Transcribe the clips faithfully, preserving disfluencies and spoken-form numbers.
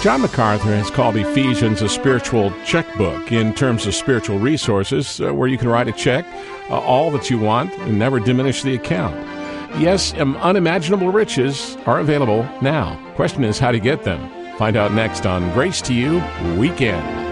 John MacArthur has called Ephesians a spiritual checkbook in terms of spiritual resources, uh, where you can write a check, uh, all that you want, and never diminish the account. Yes, um, unimaginable riches are available now. Question is how to get them. Find out next on Grace to You Weekend.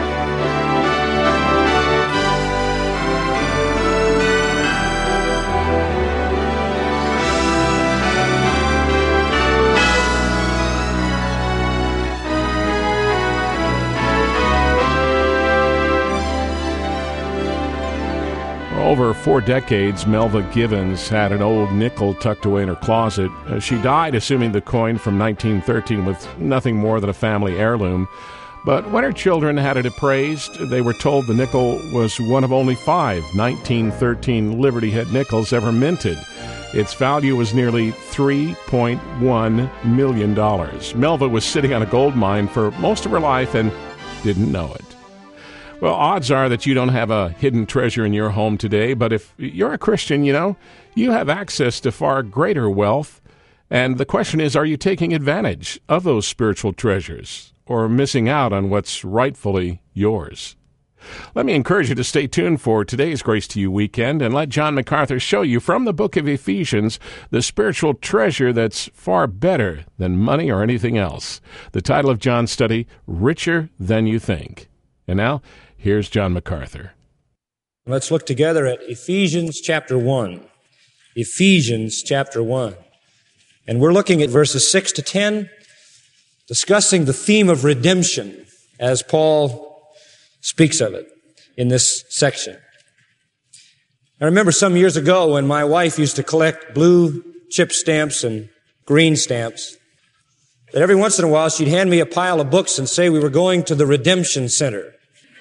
Over four decades, Melva Givens had an old nickel tucked away in her closet. Uh, she died assuming the coin from nineteen thirteen was nothing more than a family heirloom. But when her children had it appraised, they were told the nickel was one of only five nineteen thirteen Liberty Head nickels ever minted. Its value was nearly three point one million dollars. Melva was sitting on a gold mine for most of her life and didn't know it. Well, odds are that you don't have a hidden treasure in your home today, but if you're a Christian, you know, you have access to far greater wealth. And the question is, are you taking advantage of those spiritual treasures or missing out on what's rightfully yours? Let me encourage you to stay tuned for today's Grace to You Weekend and let John MacArthur show you from the book of Ephesians the spiritual treasure that's far better than money or anything else. The title of John's study, Richer Than You Think. And now, here's John MacArthur. Let's look together at Ephesians chapter one. Ephesians chapter one. And we're looking at verses six to ten, discussing the theme of redemption as Paul speaks of it in this section. I remember some years ago when my wife used to collect blue chip stamps and green stamps, that every once in a while she'd hand me a pile of books and say we were going to the Redemption Center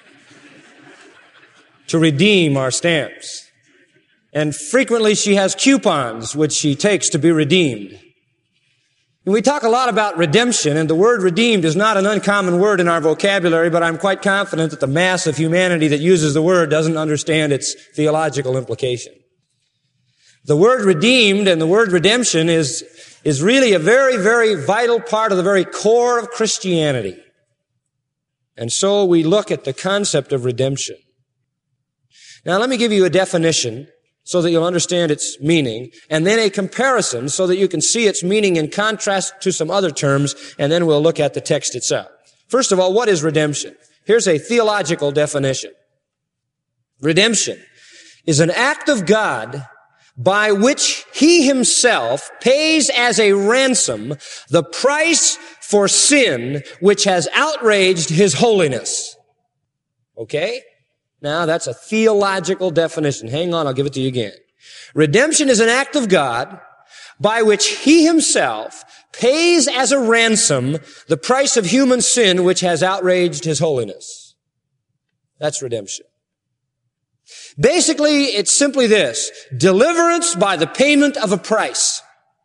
to redeem our stamps. And frequently she has coupons which she takes to be redeemed. And we talk a lot about redemption, and the word redeemed is not an uncommon word in our vocabulary, but I'm quite confident that the mass of humanity that uses the word doesn't understand its theological implication. The word redeemed and the word redemption is, is really a very, very vital part of the very core of Christianity. And so we look at the concept of redemption. Now, let me give you a definition so that you'll understand its meaning, and then a comparison so that you can see its meaning in contrast to some other terms, and then we'll look at the text itself. First of all, what is redemption? Here's a theological definition. Redemption is an act of God by which He Himself pays as a ransom the price for sin which has outraged His holiness. Okay? Now, that's a theological definition. Hang on, I'll give it to you again. Redemption is an act of God by which He Himself pays as a ransom the price of human sin which has outraged His holiness. That's redemption. Basically, it's simply this: deliverance by the payment of a price.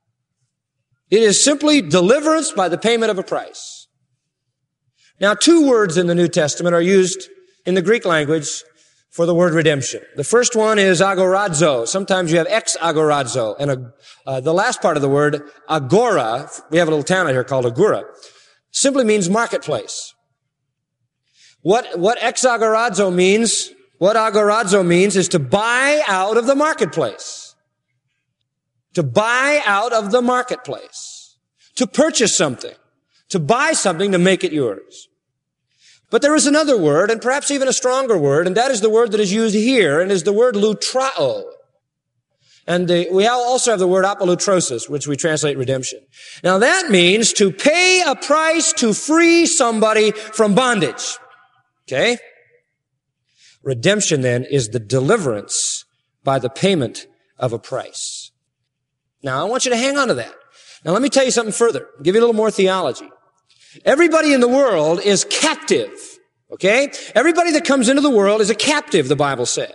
It is simply deliverance by the payment of a price. Now, two words in the New Testament are used in the Greek language for the word redemption. The first one is agorazo. Sometimes you have ex agorazo. And uh, the last part of the word, agora, we have a little town out here called Agora, simply means marketplace. What, what ex agorazo means, what agorazo means is to buy out of the marketplace. To buy out of the marketplace. To purchase something. To buy something to make it yours. But there is another word, and perhaps even a stronger word, and that is the word that is used here, and is the word lutrao. And the, we also have the word apolutrosis, which we translate redemption. Now that means to pay a price to free somebody from bondage. Okay? Redemption, then, is the deliverance by the payment of a price. Now, I want you to hang on to that. Now, let me tell you something further. I'll give you a little more theology. Everybody in the world is captive, okay? Everybody that comes into the world is a captive, the Bible says.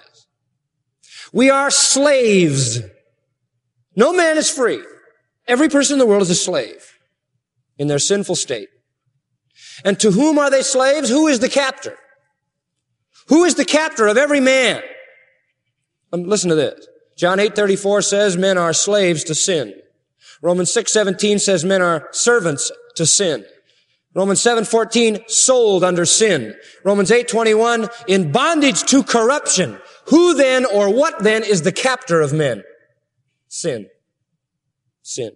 We are slaves. No man is free. Every person in the world is a slave in their sinful state. And to whom are they slaves? Who is the captor? Who is the captor of every man? Um, listen to this. John eight thirty-four says men are slaves to sin. Romans six seventeen says men are servants to sin. Romans seven fourteen, sold under sin. Romans eight twenty-one, in bondage to corruption. Who then or what then is the captor of men? Sin. Sin.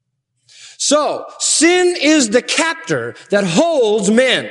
So, sin is the captor that holds men.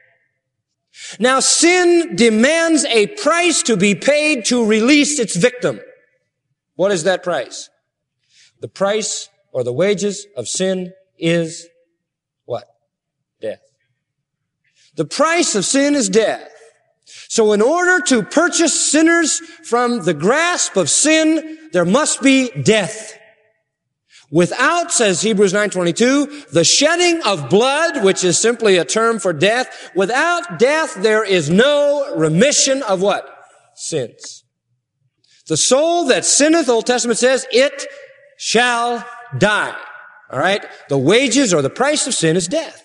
Now, sin demands a price to be paid to release its victim. What is that price? The price or the wages of sin is what? Death. The price of sin is death. So in order to purchase sinners from the grasp of sin, there must be death. Without, says Hebrews nine twenty-two, the shedding of blood, which is simply a term for death, without death there is no remission of what? Sins. The soul that sinneth, Old Testament says, it shall die. All right? The wages or the price of sin is death.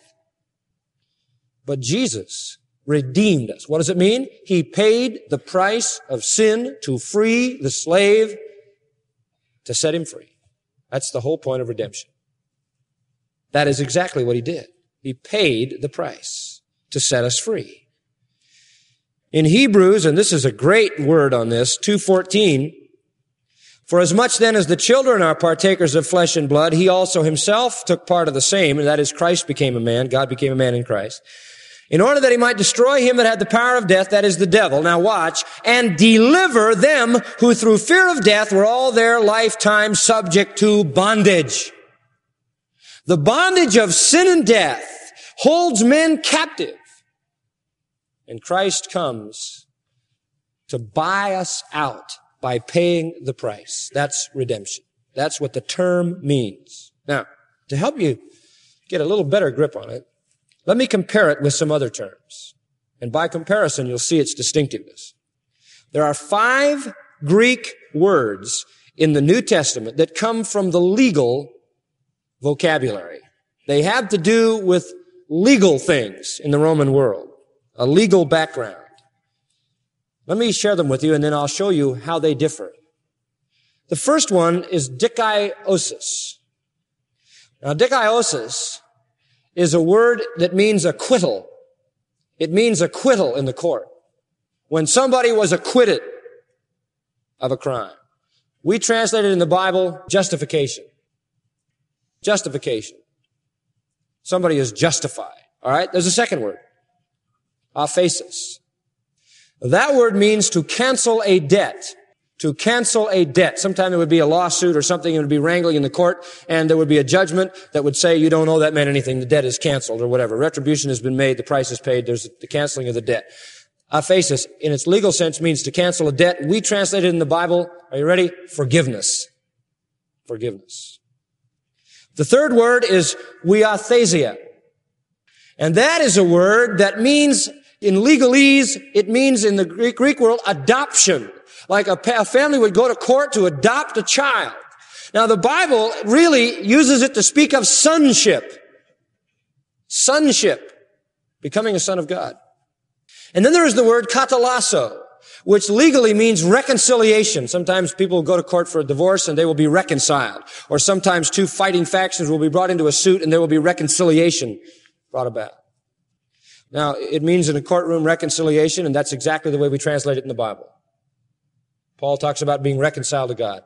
But Jesus redeemed us. What does it mean? He paid the price of sin to free the slave, to set him free. That's the whole point of redemption. That is exactly what he did. He paid the price to set us free. In Hebrews, and this is a great word on this, two fourteen, for as much then as the children are partakers of flesh and blood, he also himself took part of the same, and that is Christ became a man, God became a man in Christ, in order that he might destroy him that had the power of death, that is the devil. Now watch, and deliver them who through fear of death were all their lifetime subject to bondage. The bondage of sin and death holds men captive. And Christ comes to buy us out by paying the price. That's redemption. That's what the term means. Now, to help you get a little better grip on it, let me compare it with some other terms. And by comparison, you'll see its distinctiveness. There are five Greek words in the New Testament that come from the legal vocabulary. They have to do with legal things in the Roman world, a legal background. Let me share them with you, and then I'll show you how they differ. The first one is dikaiosis. Now, dikaiosis is a word that means acquittal. It means acquittal in the court. When somebody was acquitted of a crime. We translate it in the Bible, justification. Justification. Somebody is justified. All right? There's a second word. Aphesis. That word means to cancel a debt. To cancel a debt. Sometimes it would be a lawsuit or something, it would be wrangling in the court, and there would be a judgment that would say you don't owe that man anything, the debt is canceled or whatever. Retribution has been made, the price is paid, there's the canceling of the debt. Aphesis, in its legal sense, means to cancel a debt. We translate it in the Bible, are you ready? Forgiveness. Forgiveness. The third word is huiothesia. And that is a word that means, in legalese, it means in the Greek, Greek world, adoption. Like a, a family would go to court to adopt a child. Now the Bible really uses it to speak of sonship. Sonship. Becoming a son of God. And then there is the word katalasso, which legally means reconciliation. Sometimes people will go to court for a divorce and they will be reconciled. Or sometimes two fighting factions will be brought into a suit and there will be reconciliation brought about. Now, it means in a courtroom reconciliation, and that's exactly the way we translate it in the Bible. Paul talks about being reconciled to God.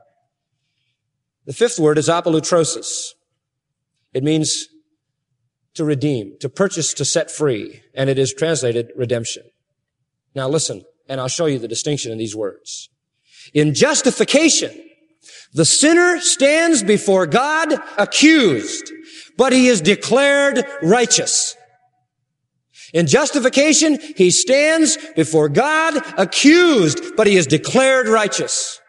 The fifth word is apolutrosis. It means to redeem, to purchase, to set free, and it is translated redemption. Now listen, and I'll show you the distinction in these words. In justification, the sinner stands before God accused, but he is declared righteous. In justification, he stands before God accused, but he is declared righteous.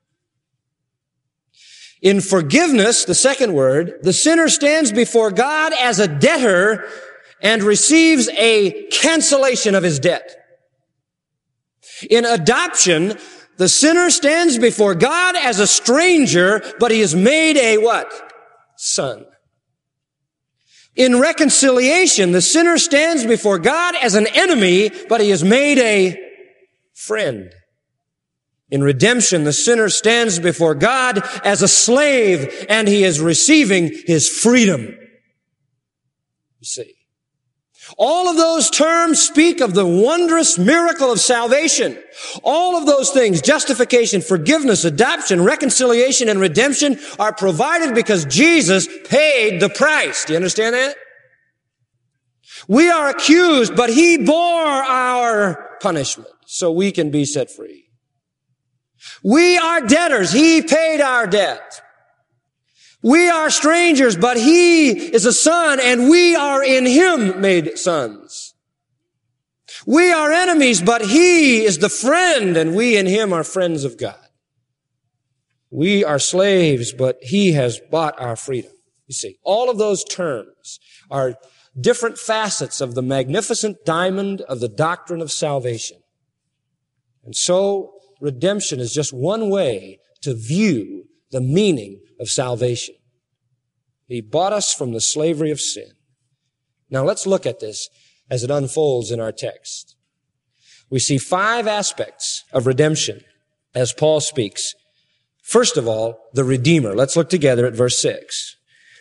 In forgiveness, the second word, the sinner stands before God as a debtor and receives a cancellation of his debt. In adoption, the sinner stands before God as a stranger, but he is made a what? Son. In reconciliation, the sinner stands before God as an enemy, but he is made a friend. In redemption, the sinner stands before God as a slave, and he is receiving his freedom. You see. All of those terms speak of the wondrous miracle of salvation. All of those things, justification, forgiveness, adoption, reconciliation, and redemption, are provided because Jesus paid the price. Do you understand that? We are accused, but He bore our punishment so we can be set free. We are debtors. He paid our debt. We are strangers, but He is a son, and we are in Him made sons. We are enemies, but He is the friend, and we in Him are friends of God. We are slaves, but He has bought our freedom. You see, all of those terms are different facets of the magnificent diamond of the doctrine of salvation. And so, redemption is just one way to view the meaning of salvation. He bought us from the slavery of sin. Now let's look at this as it unfolds in our text. We see five aspects of redemption as Paul speaks. First of all, the Redeemer. Let's look together at verse six.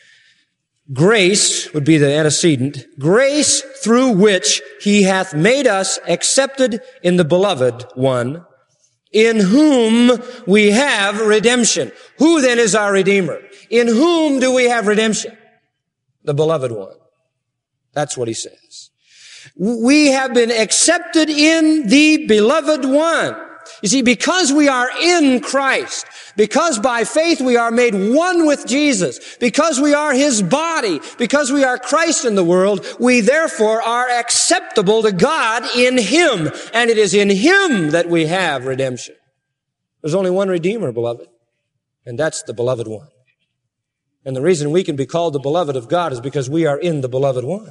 Grace would be the antecedent. Grace through which He hath made us accepted in the Beloved One, in whom we have redemption. Who then is our Redeemer? In whom do we have redemption? The Beloved One. That's what he says. We have been accepted in the Beloved One. You see, because we are in Christ, because by faith we are made one with Jesus, because we are His body, because we are Christ in the world, we therefore are acceptable to God in Him. And it is in Him that we have redemption. There's only one Redeemer, beloved, and that's the Beloved One. And the reason we can be called the beloved of God is because we are in the Beloved One.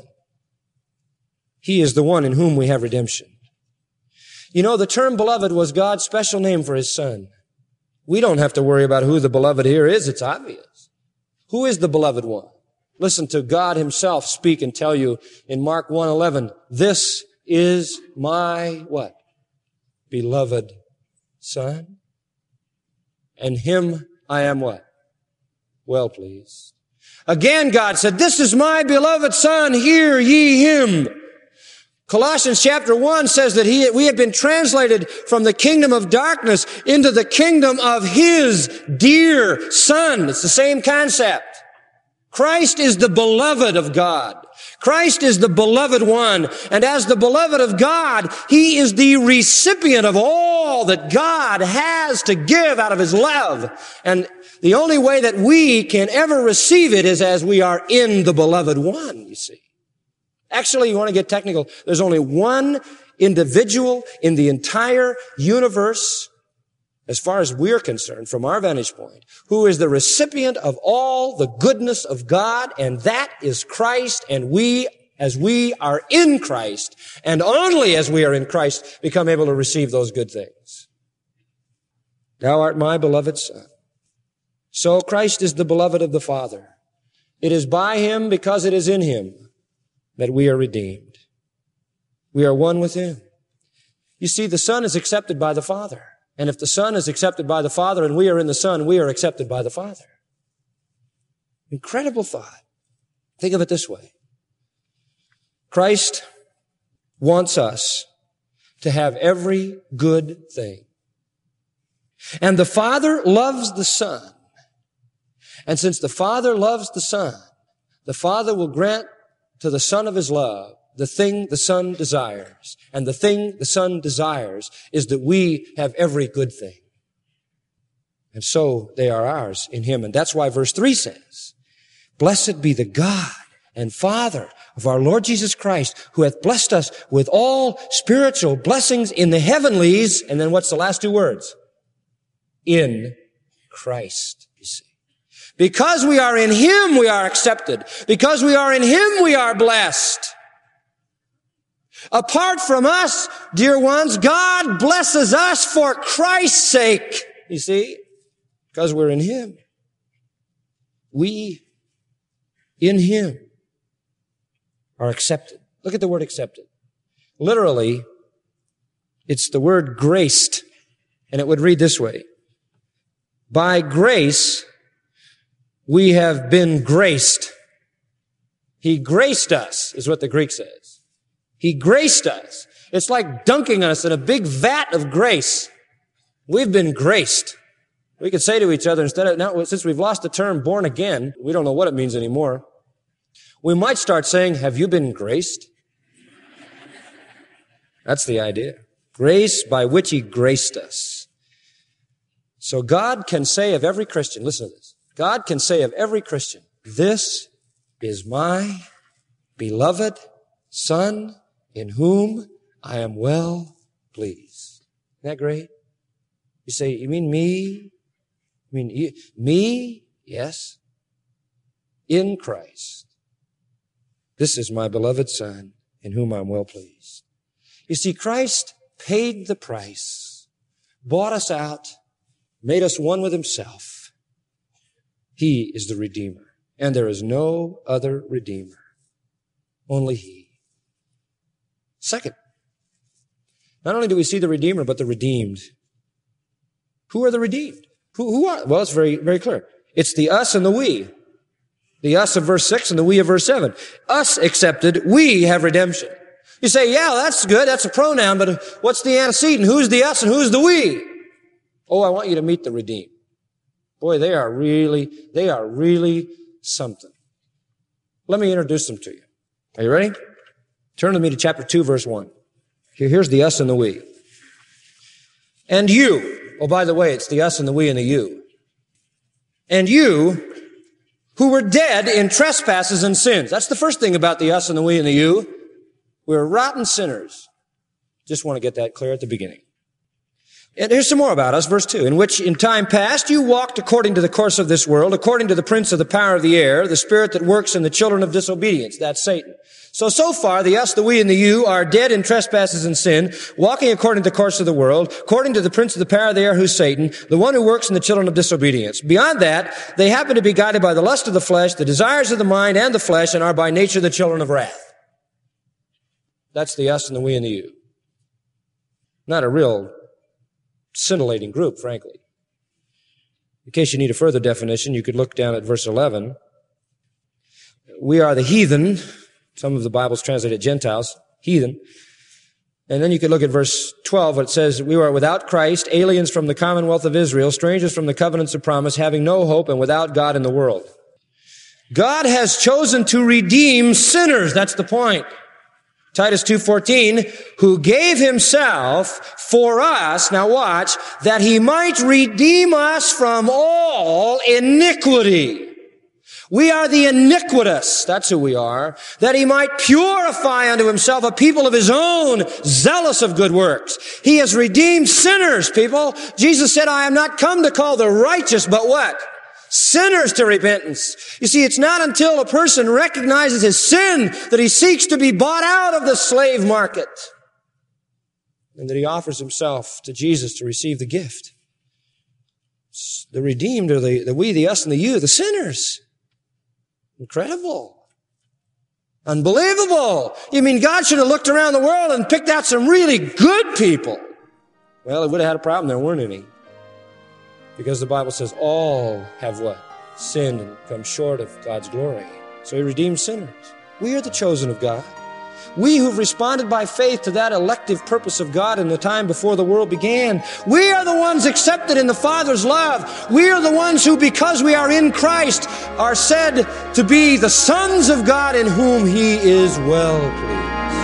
He is the one in whom we have redemption. You know, the term beloved was God's special name for His Son. We don't have to worry about who the beloved here is. It's obvious. Who is the Beloved One? Listen to God Himself speak and tell you in Mark one eleven, this is my, what? Beloved Son. And Him I am what? Well pleased. Again, God said, this is my beloved Son, hear ye Him. Colossians chapter one says that he, we have been translated from the kingdom of darkness into the kingdom of His dear Son. It's the same concept. Christ is the beloved of God. Christ is the Beloved One. And as the beloved of God, He is the recipient of all that God has to give out of His love. And the only way that we can ever receive it is as we are in the Beloved One, you see. Actually, you want to get technical, there's only one individual in the entire universe, as far as we're concerned, from our vantage point, who is the recipient of all the goodness of God, and that is Christ, and we, as we are in Christ, and only as we are in Christ, become able to receive those good things. Thou art my beloved Son. So Christ is the beloved of the Father. It is by Him, because it is in Him, that we are redeemed. We are one with Him. You see, the Son is accepted by the Father. And if the Son is accepted by the Father and we are in the Son, we are accepted by the Father. Incredible thought. Think of it this way. Christ wants us to have every good thing. And the Father loves the Son. And since the Father loves the Son, the Father will grant to the Son of His love the thing the Son desires. And the thing the Son desires is that we have every good thing. And so they are ours in Him. And that's why verse three says, blessed be the God and Father of our Lord Jesus Christ, who hath blessed us with all spiritual blessings in the heavenlies. And then what's the last two words? In Christ, you see. Because we are in Him, we are accepted. Because we are in Him, we are blessed. Apart from us, dear ones, God blesses us for Christ's sake. You see? Because we're in Him. We, in Him, are accepted. Look at the word accepted. Literally, it's the word graced. And it would read this way. By grace, we have been graced. He graced us, is what the Greek says. He graced us. It's like dunking us in a big vat of grace. We've been graced. We could say to each other, instead of, now, since we've lost the term born again, we don't know what it means anymore. We might start saying, have you been graced? That's the idea. Grace by which He graced us. So God can say of every Christian, listen to this, God can say of every Christian, this is my beloved Son in whom I am well pleased. Isn't that great? You say, you mean me? You mean you, me? Yes. In Christ. This is my beloved Son in whom I am well pleased. You see, Christ paid the price, bought us out, made us one with Himself. He is the Redeemer, and there is no other Redeemer. Only He. Second, not only do we see the Redeemer, but the redeemed. Who are the redeemed? Who, who are? Well, it's very, very clear. It's the us and the we. The us of verse six and the we of verse seven. Us accepted, we have redemption. You say, yeah, that's good. That's a pronoun, but what's the antecedent? Who's the us and who's the we? Oh, I want you to meet the redeemed. Boy, they are really, they are really something. Let me introduce them to you. Are you ready? Turn with me to chapter two, verse one. Here, here's the us and the we. And you, oh, by the way, it's the us and the we and the you. And you, who were dead in trespasses and sins. That's the first thing about the us and the we and the you. We're rotten sinners. Just want to get that clear at the beginning. And here's some more about us, verse two. In which in time past you walked according to the course of this world, according to the prince of the power of the air, the spirit that works in the children of disobedience. That's Satan. So, so far, the us, the we, and the you are dead in trespasses and sin, walking according to the course of the world, according to the prince of the power of the air, who's Satan, the one who works in the children of disobedience. Beyond that, they happen to be guided by the lust of the flesh, the desires of the mind and the flesh, and are by nature the children of wrath. That's the us and the we and the you. Not a real scintillating group, frankly. In case you need a further definition, you could look down at verse eleven. We are the heathen. Some of the Bibles translate it Gentiles, heathen. And then you could look at verse twelve, where it says, we are without Christ, aliens from the commonwealth of Israel, strangers from the covenants of promise, having no hope and without God in the world. God has chosen to redeem sinners. That's the point. Titus two fourteen, who gave Himself for us, now watch, that He might redeem us from all iniquity. We are the iniquitous, that's who we are, that He might purify unto Himself a people of His own, zealous of good works. He has redeemed sinners, people. Jesus said, I am not come to call the righteous, but what? Sinners to repentance. You see, it's not until a person recognizes his sin that he seeks to be bought out of the slave market and that he offers himself to Jesus to receive the gift. The redeemed are the, the we, the us, and the you, the sinners. Incredible. Unbelievable. You mean God should have looked around the world and picked out some really good people? Well, He would have had a problem. There weren't any. Because the Bible says all have what? Sinned and come short of God's glory. So He redeemed sinners. We are the chosen of God. We who've responded by faith to that elective purpose of God in the time before the world began. We are the ones accepted in the Father's love. We are the ones who, because we are in Christ, are said to be the sons of God in whom He is well pleased.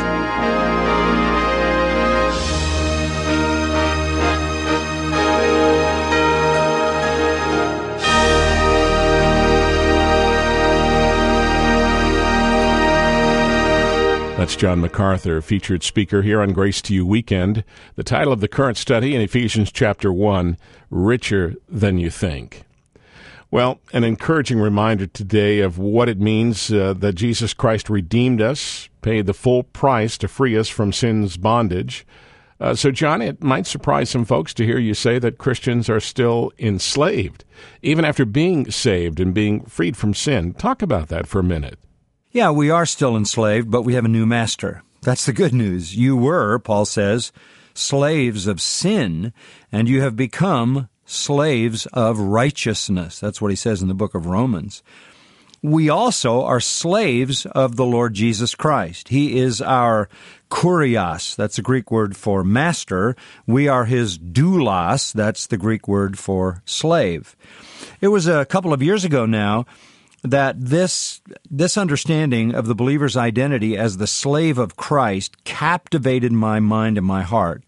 That's John MacArthur, featured speaker here on Grace to You Weekend. The title of the current study in Ephesians chapter one, Richer Than You Think. Well, an encouraging reminder today of what it means uh, that Jesus Christ redeemed us, paid the full price to free us from sin's bondage. Uh, so, John, it might surprise some folks to hear you say that Christians are still enslaved, even after being saved and being freed from sin. Talk about that for a minute. Yeah, we are still enslaved, but we have a new master. That's the good news. You were, Paul says, slaves of sin, and you have become slaves of righteousness. That's what he says in the book of Romans. we also are slaves of the Lord Jesus Christ. He is our kurios, that's the Greek word for master. We are his doulos, that's the Greek word for slave. It was a couple of years ago now that this this understanding of the believer's identity as the slave of Christ captivated my mind and my heart.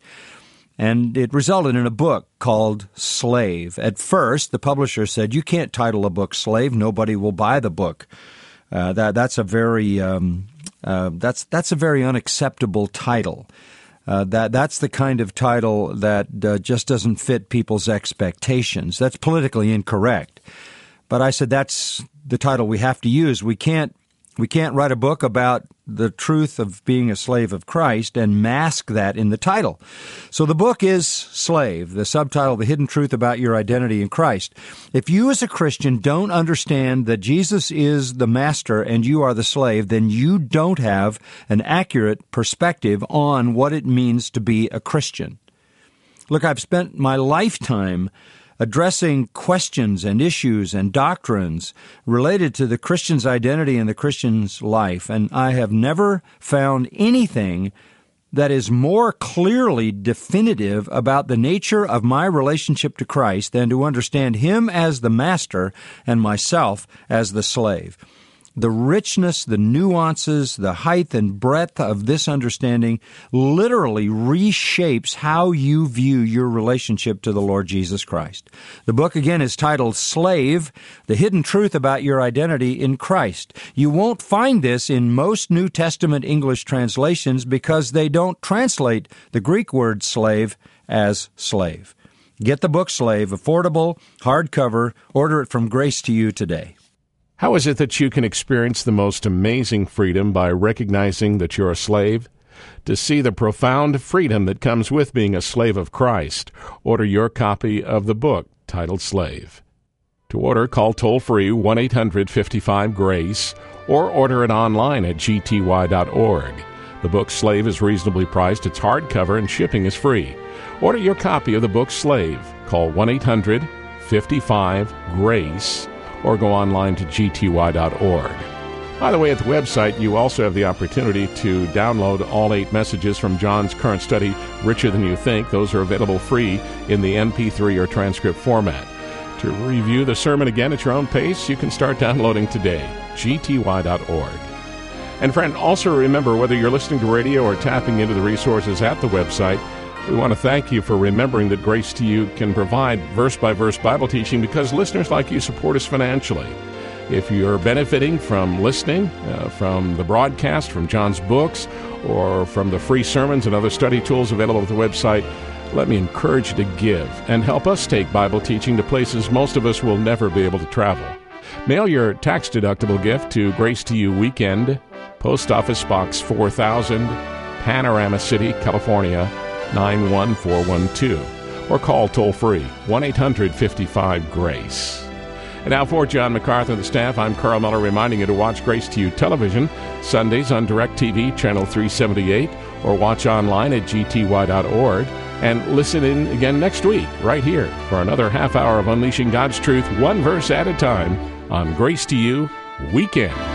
And it resulted in a book called Slave. At first, the publisher said, you can't title a book Slave. Nobody will buy the book. Uh, that that's a very um, uh, that's that's a very unacceptable title. Uh, that that's the kind of title that uh, just doesn't fit people's expectations. That's politically incorrect. But I said that's the title we have to use. We can't we can't write a book about the truth of being a slave of Christ and mask that in the title. So the book is Slave, the subtitle, The Hidden Truth About Your Identity in Christ. If you as a Christian don't understand that Jesus is the master and you are the slave, then you don't have an accurate perspective on what it means to be a Christian. Look, I've spent my lifetime addressing questions and issues and doctrines related to the Christian's identity and the Christian's life, and I have never found anything that is more clearly definitive about the nature of my relationship to Christ than to understand Him as the master and myself as the slave. The richness, the nuances, the height and breadth of this understanding literally reshapes how you view your relationship to the Lord Jesus Christ. The book, again, is titled Slave, The Hidden Truth About Your Identity in Christ. You won't find this in most New Testament English translations because they don't translate the Greek word slave as slave. Get the book Slave, affordable, hardcover. Order it from Grace to You today. How is it that you can experience the most amazing freedom by recognizing that you're a slave? To see the profound freedom that comes with being a slave of Christ, order your copy of the book titled Slave. To order, call toll-free one eight hundred fifty-five GRACE or order it online at g t y dot org. The book Slave is reasonably priced, it's hardcover, and shipping is free. Order your copy of the book Slave. Call one eight hundred fifty-five GRACE or go online to g t y dot org. By the way, at the website, you also have the opportunity to download all eight messages from John's current study, Richer Than You Think. Those are available free in the M P three or transcript format. To review the sermon again at your own pace, you can start downloading today, g t y dot org. And friend, also remember, whether you're listening to radio or tapping into the resources at the website, we want to thank you for remembering that Grace to You can provide verse-by-verse Bible teaching because listeners like you support us financially. If you're benefiting from listening, uh, from the broadcast, from John's books, or from the free sermons and other study tools available at the website, let me encourage you to give and help us take Bible teaching to places most of us will never be able to travel. Mail your tax-deductible gift to Grace to You Weekend, Post Office Box four thousand, Panorama City, California, nine one four one two, or call toll-free one eight hundred fifty-five GRACE. And now for John MacArthur and the staff, I'm Carl Miller reminding you to watch Grace to You television Sundays on DirecTV, channel three seventy-eight, or watch online at g t y dot org, and listen in again next week right here for another half hour of unleashing God's truth one verse at a time on Grace to You Weekend.